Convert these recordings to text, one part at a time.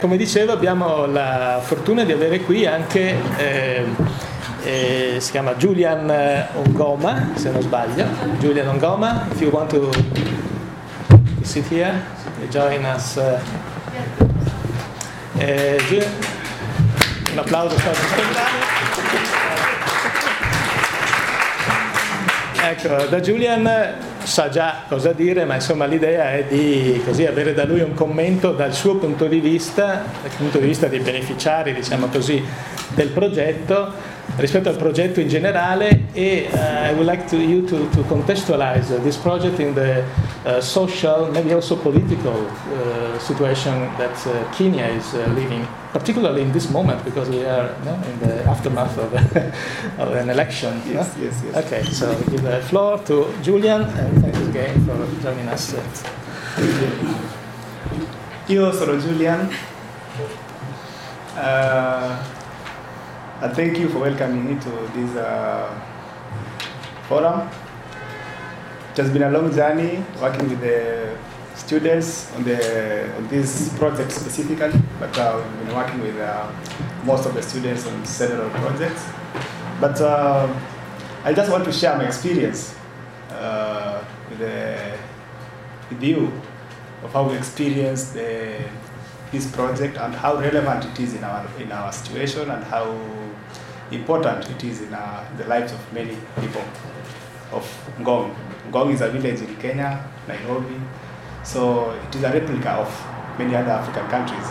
Come dicevo, abbiamo la fortuna di avere qui anche, si chiama Julian Ongoma, se non sbaglio. Julian Ongoma, if you want to sit here, join us. Julian, un applauso per Ecco, da Julian sa già cosa dire, ma insomma l'idea è di così avere da lui un commento dal suo punto di vista, dal punto di vista dei beneficiari, diciamo così, del progetto rispetto al progetto in generale e I would like you to contextualize this project in the social, maybe also political situation that Kenya is living, particularly in this moment because we are in the aftermath of an election. Yes, yes, yes. Okay, so we give the floor to Julian and thanks again for joining us. Io sono Julian. And thank you for welcoming me to this forum. It has been a long journey working with the students on this project specifically, but we've been working with most of the students on several projects. But I just want to share my experience with you of how we experienced this project and how relevant it is in our situation and how important it is in the lives of many people of Ngong. Ngong is a village in Kenya, Nairobi, so it is a replica of many other African countries.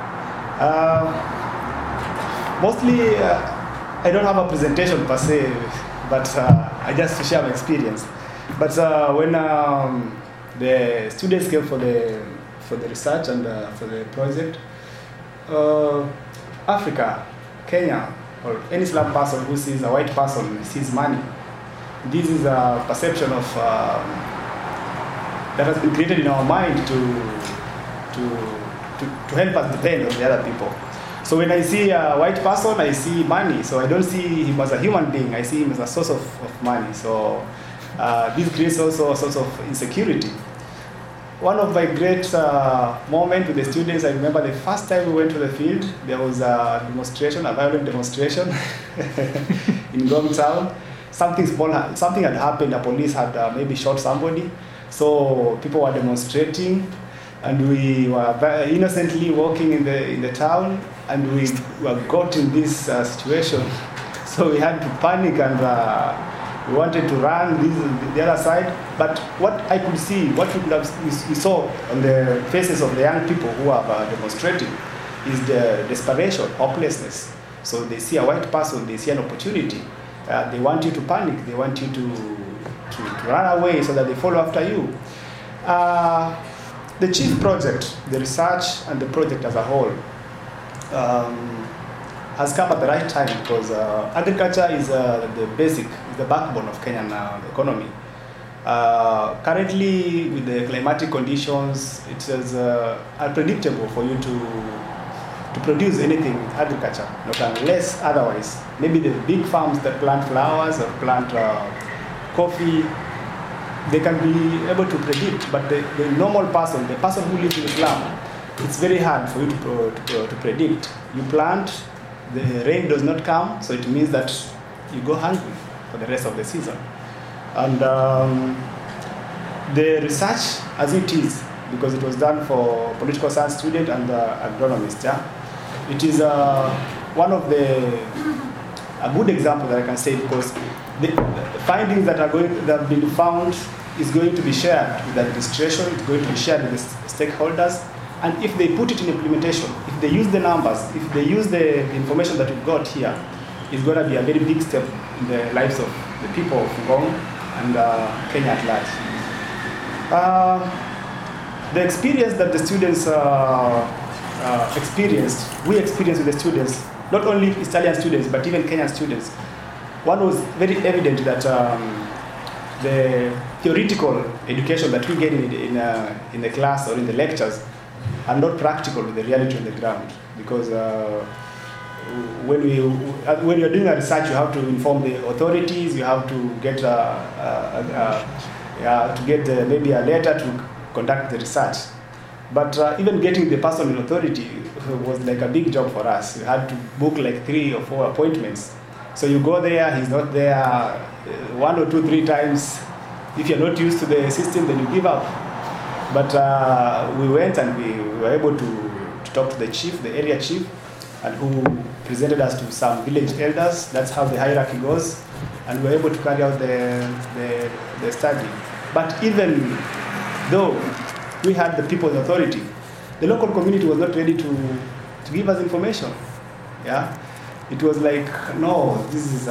Mostly, I don't have a presentation per se, but I just to share my experience. But when the students came for the research and for the project, Africa, Kenya, or any Islam person who sees a white person sees money. This is a perception of that has been created in our mind to help us depend on the other people. So when I see a white person, I see money. So I don't see him as a human being. I see him as a source of money. So this creates also a source of insecurity. One of my great moments with the students, I remember the first time we went to the field, there was a demonstration, a violent demonstration in Ngong town. Something had happened, the police had maybe shot somebody. So people were demonstrating and we were very innocently walking in the town and we were got in this situation. So we had to panic and we wanted to run the other side, but what I could see, what we saw on the faces of the young people who are demonstrating is the desperation, hopelessness. So they see a white person, they see an opportunity. They want you to panic, they want you to run away so that they follow after you. The chief project, the research and the project as a whole, has come at the right time because agriculture is the backbone of Kenyan economy. Currently, with the climatic conditions, it is unpredictable for you to produce anything with agriculture, not unless otherwise. Maybe the big farms that plant flowers or plant coffee, they can be able to predict, but the normal person, the person who lives in the slum, it's very hard for you to predict. You plant, the rain does not come, so it means that you go hungry for the rest of the season. And the research as it is, because it was done for political science student and agronomist, it is one of a good example that I can say, because the findings that have been found is going to be shared with the administration, it's going to be shared with the stakeholders. And if they put it in implementation, if they use the numbers, if they use the information that we've got here, it's going to be a very big step in the lives of the people of Ngong and Kenya at large. The experience that the students we experienced with the students, not only Italian students, but even Kenyan students, one was very evident that the theoretical education that we get in the class or in the lectures are not practical with the reality on the ground, because when you're doing a research, you have to inform the authorities, you have to get maybe a letter to conduct the research. But even getting the person in authority was like a big job for us. We had to book like 3 or 4 appointments. So you go there, he's not there 1 or 2, 3 times. If you're not used to the system, then you give up. But we went and we were able to talk to the chief, the area chief, and who presented us to some village elders. That's how the hierarchy goes. And we were able to carry out the study. But even though we had the people's authority, the local community was not ready to give us information. Yeah, it was like, no, this is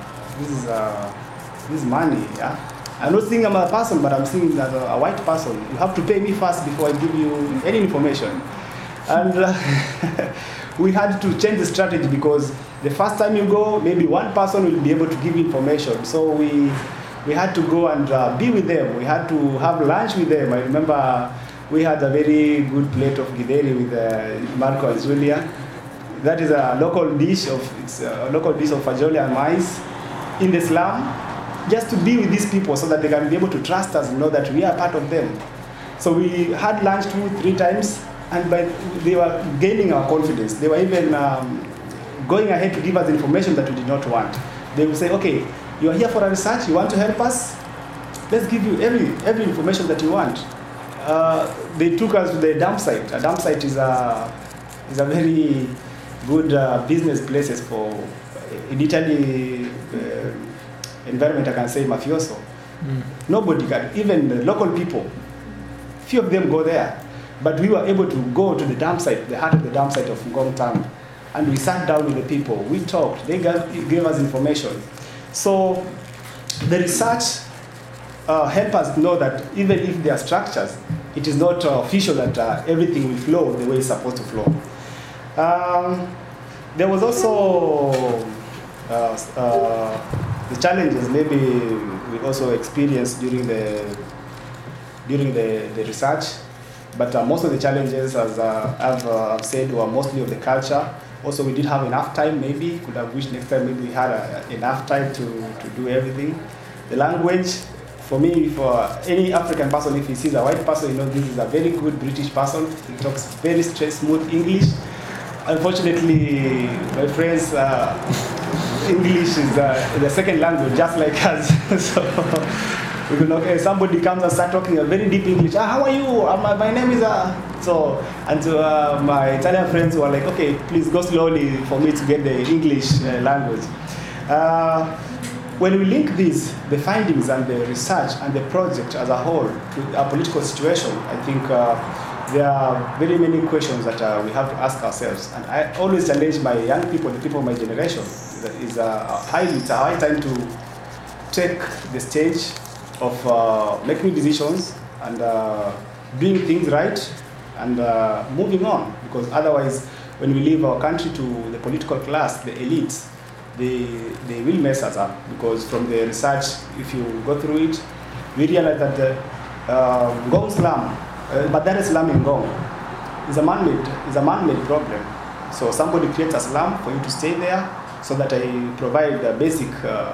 money. Yeah, I'm not saying I'm a person, but I'm saying as a white person, you have to pay me first before I give you any information. And we had to change the strategy because the first time you go, maybe one person will be able to give information. So we had to go and be with them. We had to have lunch with them. I remember we had a very good plate of githeri with Marco and Julia. That is a local dish of fajoli and maize in the slum, just to be with these people so that they can be able to trust us and know that we are part of them. So we had lunch 2-3 times, and they were gaining our confidence. They were even going ahead to give us information that we did not want. They would say, okay, you are here for a research, you want to help us? Let's give you every information that you want. They took us to the dump site. A dump site is a very good business places for, in Italy, environment, I can say mafioso. Nobody can, even the local people, few of them go there. But we were able to go to the dump site, the heart of the dump site of Ngong Town, and we sat down with the people, we talked, they gave us information. So the research helped us know that even if there are structures, it is not official that everything will flow the way it's supposed to flow. There was also the challenges maybe we also experienced during the research, but most of the challenges, as I've said, were mostly of the culture. Also, we did have enough time, maybe, could have wished next time maybe we had enough time to do everything. The language, for me, for any African person, if he sees a white person, you know this is a very good British person. He talks very straight, smooth English. Unfortunately, my friends, English is the second language, just like us. So, somebody comes and starts talking a very deep English. How are you? My name is so. And my Italian friends were like, okay, please go slowly for me to get the English language. When we link these, the findings and the research and the project as a whole to our political situation, I think there are very many questions that we have to ask ourselves. And I always challenge my young people, the people of my generation, it's a high time to take the stage of making decisions and doing things right and moving on. Because otherwise, when we leave our country to the political class, the elites, they will mess us up. Because from the research, if you go through it, we realize that the Ngong slum, Badare slum in Ngong, is a man-made problem. So somebody creates a slum for you to stay there so that I provide the basic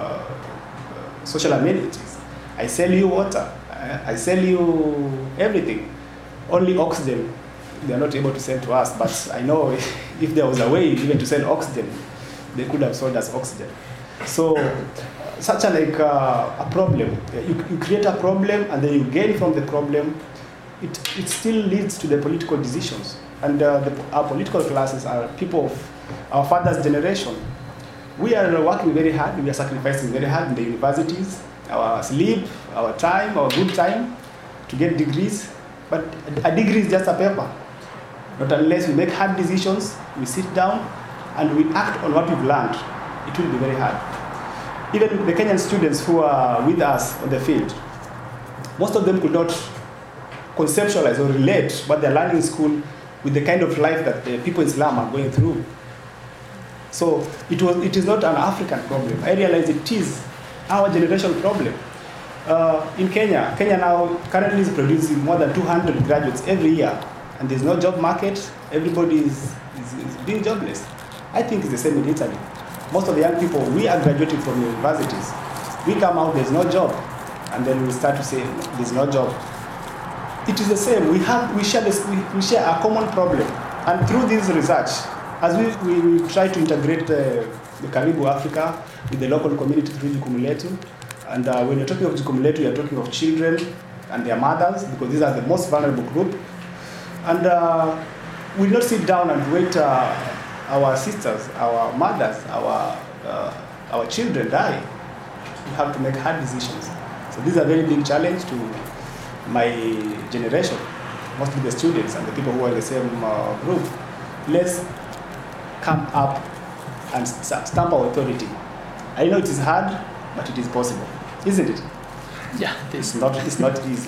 social amenities. I sell you water, I sell you everything. Only oxygen they are not able to sell to us, but I know if there was a way even to sell oxygen, they could have sold us oxygen. So such a problem. You create a problem and then you gain from the problem. It still leads to the political decisions. And our political classes are people of our father's generation. We are working very hard, we are sacrificing very hard in the universities, our sleep, our time, our good time to get degrees. But a degree is just a paper. Not unless we make hard decisions, we sit down and we act on what we've learned, it will be very hard. Even the Kenyan students who are with us on the field, most of them could not conceptualize or relate what they're learning in school with the kind of life that the people in Islam are going through. So it is not an African problem. I realize it is our generation problem. In Kenya now currently is producing more than 200 graduates every year, and there's no job market. Everybody is being jobless. I think it's the same in Italy. Most of the young people, we are graduating from universities. We come out, there's no job, and then we start to say, there's no job. it is the same. We share a common problem, and through this research, as we try to integrate the Karibu Africa with the local community through Jukumu Letu, and when you're talking of Jukumu Letu, you're talking of children and their mothers, because these are the most vulnerable group, and we not sit down and wait our sisters, our mothers, our children die. We have to make hard decisions. So this is a very big challenge to my generation, mostly the students and the people who are in the same group. Let's come up and stamp our authority. I know it is hard, but it is possible, isn't it? Yeah, it's not easy.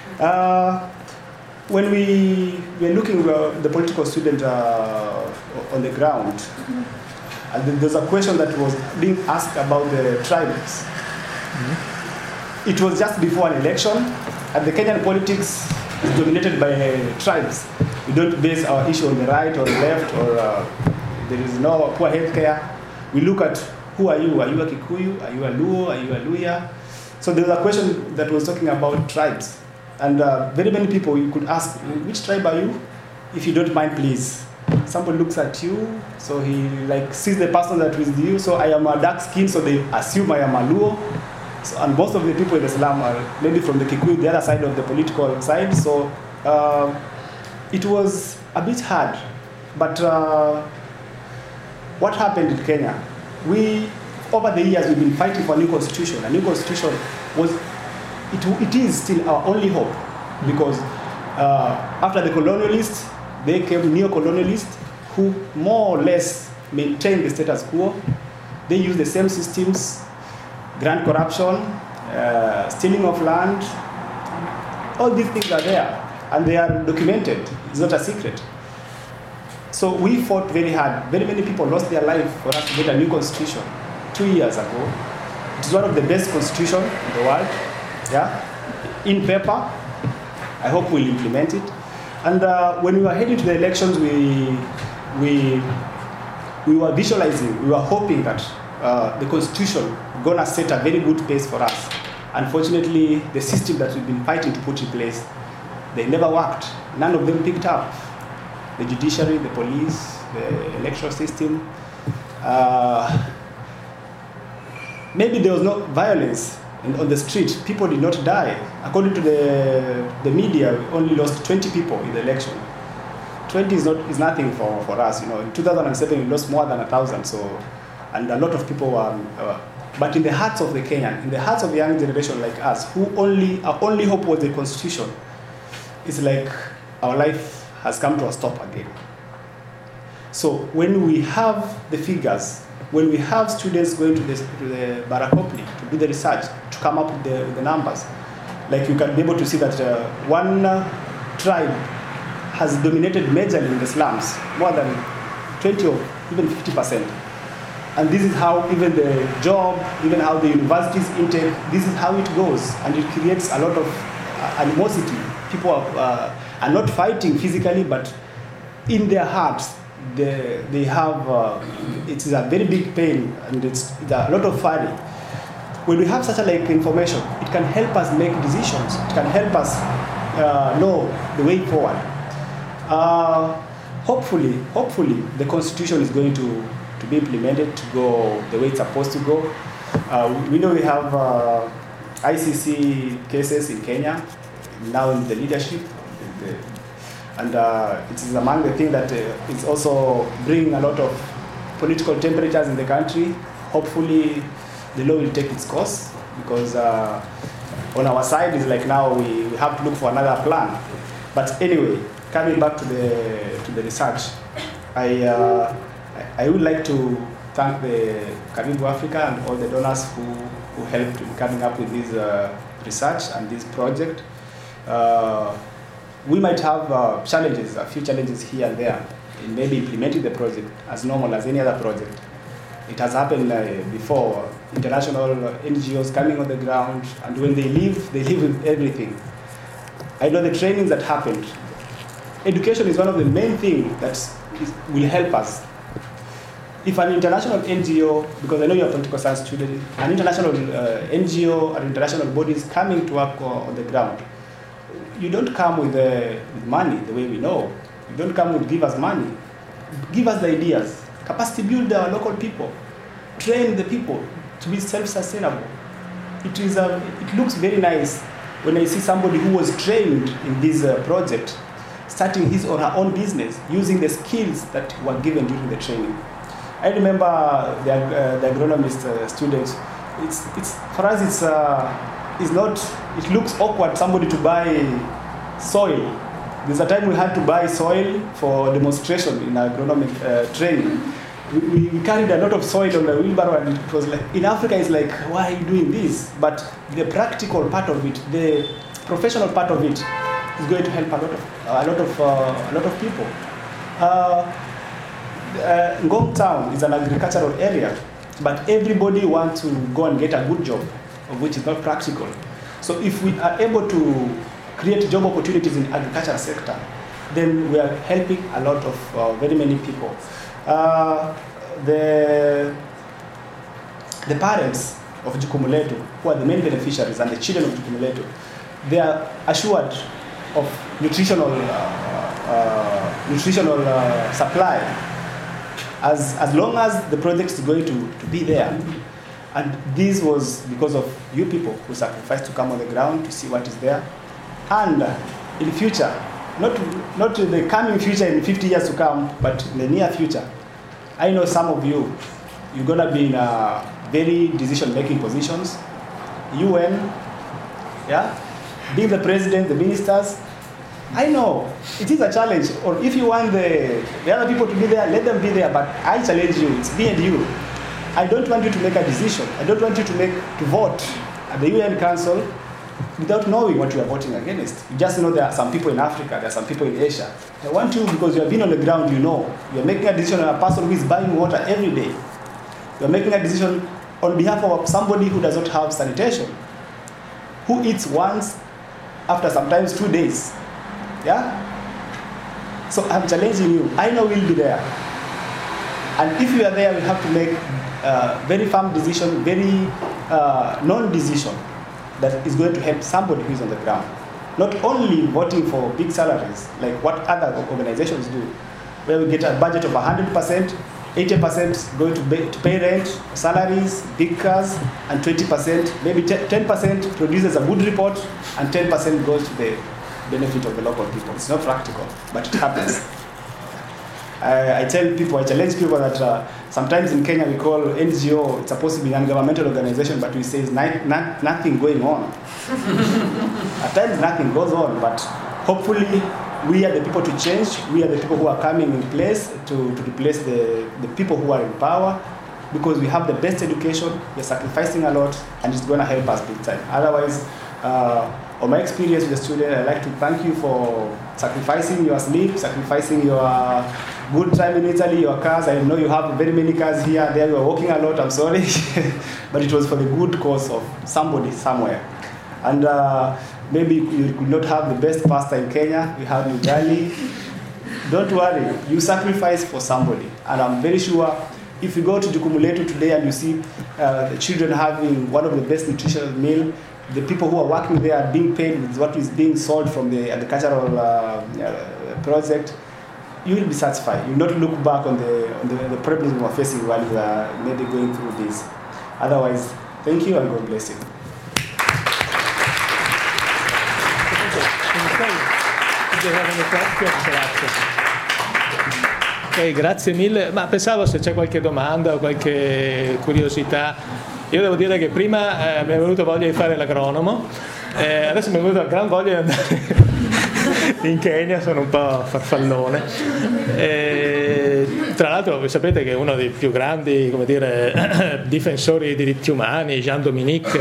When we were looking at the political student on the ground, and there's a question that was being asked about the tribes. It was just before an election, and the Kenyan politics is dominated by tribes. We don't base our issue on the right or the left, or there is no poor healthcare. We look at, who are you? Are you a Kikuyu? Are you a Luo? Are you a Luya? So there was a question that was talking about tribes. And very many people, you could ask, which tribe are you? If you don't mind, please. Somebody looks at you, so he sees the person that is with you. So I am a dark skin, so they assume I am a Luo. So, and most of the people in Islam are maybe from the Kikuyu, the other side of the political side. So it was a bit hard. But what happened in Kenya? Over the years, we've been fighting for a new constitution. A new constitution it is still our only hope, because after the colonialists, they came neo-colonialists who more or less maintained the status quo. They use the same systems, grand corruption, stealing of land. All these things are there, and they are documented. It's not a secret. So we fought very hard. Very many people lost their life for us to get a new constitution 2 years ago. It is one of the best constitutions in the world. Yeah, in paper. I hope we'll implement it. And when we were heading to the elections, we were visualizing, we were hoping that the constitution gonna set a very good pace for us. Unfortunately, the system that we've been fighting to put in place, they never worked. None of them picked up. The judiciary, the police, the electoral system. Maybe there was no violence on the street. People did not die. According to the media, we only lost 20 people in the election. 20 is nothing for us. In 2007 we lost more than 1,000. So, and a lot of people were. But in the hearts of the Kenyan, in the hearts of the young generation like us, our only hope was the constitution. It's like our life has come to a stop again. So when we have the figures, when we have students going to the Barakopli to do the research, to come up with the numbers, like you can be able to see that one tribe has dominated majorly in the slums, more than 20 or even 50%. And this is how even the job, even how the universities intake, this is how it goes. And it creates a lot of animosity. People are not fighting physically, but in their hearts, they have, it is a very big pain, and it's a lot of worry. When we have such information, it can help us make decisions. It can help us know the way forward. Hopefully, the constitution is going to be implemented to go the way it's supposed to go. We know we have ICC cases in Kenya, now in the leadership. And it is among the things that it's also bringing a lot of political temperatures in the country. Hopefully, the law will take its course, because on our side is now we have to look for another plan. But anyway, coming back to the research, I would like to thank the Karibu Africa and all the donors who helped in coming up with this research and this project. We might have a few challenges here and there in maybe implementing the project as normal as any other project. It has happened before, international NGOs coming on the ground, and when they leave with everything. I know the trainings that happened. Education is one of the main things that will help us. If an international NGO, because I know you're a political science student, an international NGO or international bodies coming to work on the ground, you don't come with money the way we know. You don't come with give us money. Give us the ideas. Capacity build our local people. Train the people to be self-sustainable. It looks very nice when I see somebody who was trained in this project starting his or her own business using the skills that were given during the training. I remember the agronomist students. It's for us. It's not. It looks awkward somebody to buy soil. There's a time we had to buy soil for demonstration in agronomic training. We carried a lot of soil on the wheelbarrow, and it was like, in Africa it's like, why are you doing this? But the practical part of it, the professional part of it, is going to help a lot of people. Ngong town is an agricultural area, but everybody wants to go and get a good job, which is not practical. So if we are able to create job opportunities in the agricultural sector, then we are helping a lot of very many people. The parents of Jukumu Letu, who are the main beneficiaries, and the children of Jukumu Letu, they are assured of nutritional supply as long as the project is going to be there. And this was because of you people who sacrificed to come on the ground to see what is there. And in the future, not the coming future in 50 years to come, but in the near future, I know some of you, you're going to be in very decision-making positions. UN, yeah, being the president, the ministers. I know it is a challenge. Or if you want the other people to be there, let them be there. But I challenge you. It's me and you. I don't want you to make a decision. I don't want you to vote at the UN Council without knowing what you are voting against. You just know there are some people in Africa, there are some people in Asia. I want you, because you have been on the ground, you know. You are making a decision on a person who is buying water every day. You are making a decision on behalf of somebody who does not have sanitation, who eats once after sometimes 2 days. Yeah? So I'm challenging you. I know we'll be there. And if you are there, we have to make very firm decision, very non-decision that is going to help somebody who is on the ground. Not only voting for big salaries, like what other organizations do, where we get a budget of 100%, 80% going to pay rent, salaries, big cars, and 20%, maybe 10% produces a good report, and 10% goes to the benefit of the local people. It's not practical, but it happens. I tell people, I challenge people that sometimes in Kenya we call NGO, it's supposed to be a non-governmental organization, but we say nothing going on. At times nothing goes on, but hopefully we are the people to change. We are the people who are coming in place to replace the people who are in power, because we have the best education, we're sacrificing a lot, and it's going to help us big time. Otherwise, on my experience with the student, I'd like to thank you for sacrificing your sleep, sacrificing your good time in Italy, your cars. I know you have very many cars here. There you are walking a lot, I'm sorry. But it was for the good cause of somebody somewhere. And maybe you could not have the best pastor in Kenya. We have Ugali. Don't worry, you sacrifice for somebody. And I'm very sure if you go to Jukumu Letu today and you see the children having one of the best nutritional meal, the people who are working there are being paid with what is being sold from the agricultural project, you will be satisfied. You will not look back on the problems we are facing while we are maybe going through this. Otherwise, thank you and God bless you. Ok, grazie mille. Ma pensavo se c'è qualche domanda o qualche curiosità. Io devo dire che prima mi è venuto voglia di fare l'agronomo, adesso mi è venuta gran voglia di andare in Kenya, sono un po' farfallone. Tra l'altro voi sapete che uno dei più grandi, come dire, difensori dei diritti umani, Jean-Dominique,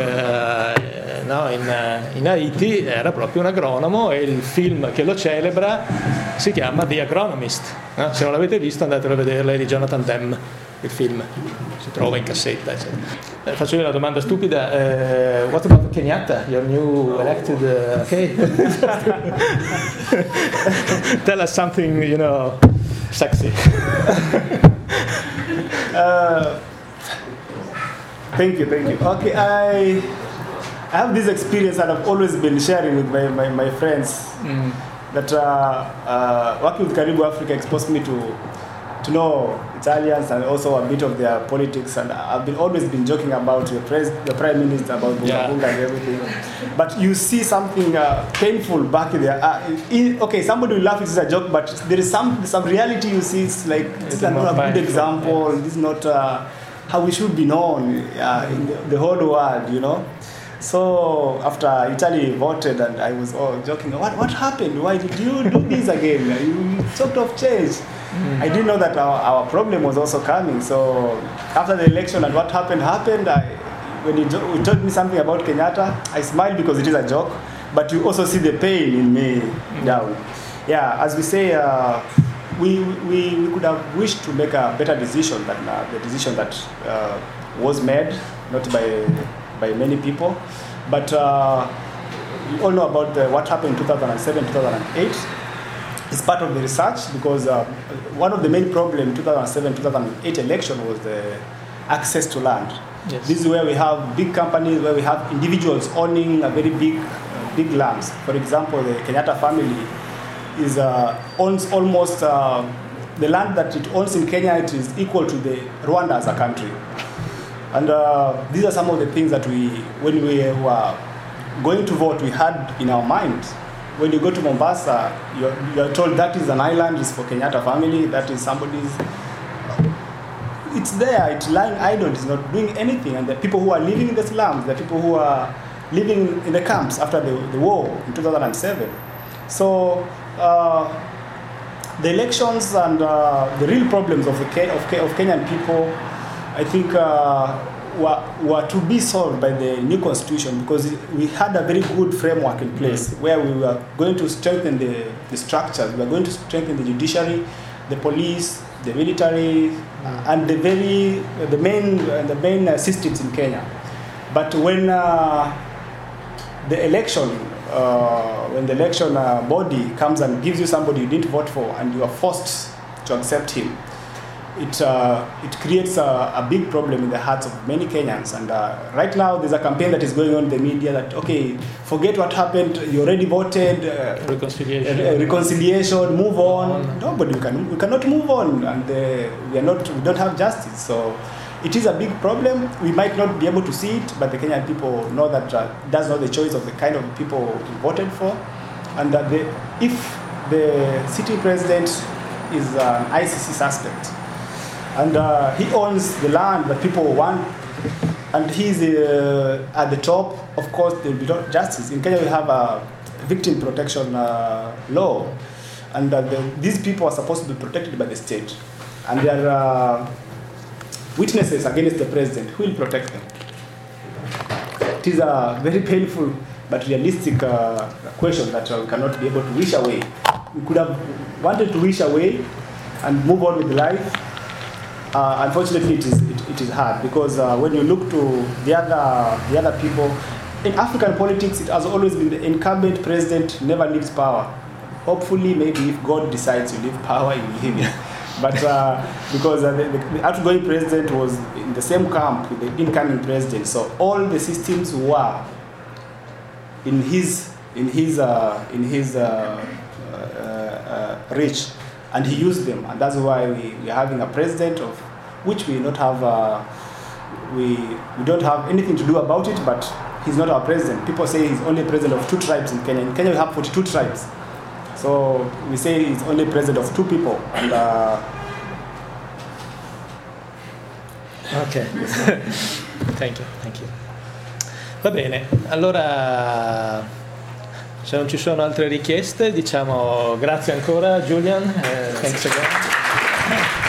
in Haiti, era proprio un agronomo, e il film che lo celebra si chiama The Agronomist. No? Se non l'avete visto andatelo a vederlo, è di Jonathan Demme, il film, si trova in cassetta, eccetera. Faccio io una domanda stupida. What about Kenyatta, your new elected? Okay. Tell us something, sexy. Thank you. Okay, I have this experience that I've always been sharing with my friends. That working with Karibu Africa exposed me to know Italians and also a bit of their politics, and I've always been joking about the Prime Minister, about Bunga and everything. But you see something painful back there. Okay, somebody will laugh, it's a joke, but there is some reality you see. It's like, this is not a good example. Yes. This is not how we should be known in the whole world, you know. So after Italy voted, and I was joking, what happened? Why did you do this again? You sort of changed. I didn't know that our problem was also coming. So after the election and what happened, when he told me something about Kenyatta, I smiled because it is a joke, but you also see the pain in me down. Yeah, as we say, we could have wished to make a better decision than the decision that was made, not by many people. But you all know about what happened in 2007, 2008. It's part of the research, because one of the main problems in 2007-2008 election was the access to land. Yes. This is where we have big companies, where we have individuals owning a very big lands. For example, the Kenyatta family owns almost the land that it owns in Kenya. It is equal to the Rwanda as a country. And these are some of the things that when we were going to vote, we had in our mind. When you go to Mombasa, you're told that is an island, it's for Kenyatta family, that is somebody's. It's there, it's lying idle, it's not doing anything. And the people who are living in the slums, the people who are living in the camps after the war in 2007. So the elections and the real problems of Kenyan people, I think, were to be solved by the new constitution, because we had a very good framework in place where we were going to strengthen the structures, we were going to strengthen the judiciary, the police, the military, and the main systems in Kenya. But when the election body comes and gives you somebody you didn't vote for, and you are forced to accept him, it creates a big problem in the hearts of many Kenyans. And right now there's a campaign that is going on in the media that, okay, forget what happened, you already voted, reconciliation, move on. Nobody, we cannot move on, and we don't have justice. So it is a big problem. We might not be able to see it, but the Kenyan people know that that's not the choice of the kind of people we voted for. And that if the sitting president is an ICC suspect, and he owns the land that people want, and he's at the top, of course there will be no justice. In Kenya we have a victim protection law, and these people are supposed to be protected by the state, and they are witnesses against the president. Who will protect them? It is a very painful but realistic question that we cannot be able to wish away. We could have wanted to wish away and move on with life. Unfortunately, it is hard, because when you look to the other people in African politics, it has always been the incumbent president never leaves power. Hopefully, maybe if God decides to leave power, he will leave it. But because the outgoing president was in the same camp with the incoming president, so all the systems were in his reach, and he used them, and that's why we are having a president of which we don't have anything to do about it, but he's not our president. People say he's only president of 2 tribes in Kenya. In Kenya we have 42 tribes, so we say he's only president of 2 people. And ok. Thank you. Va bene, allora se non ci sono altre richieste, diciamo grazie ancora Julian, thanks again.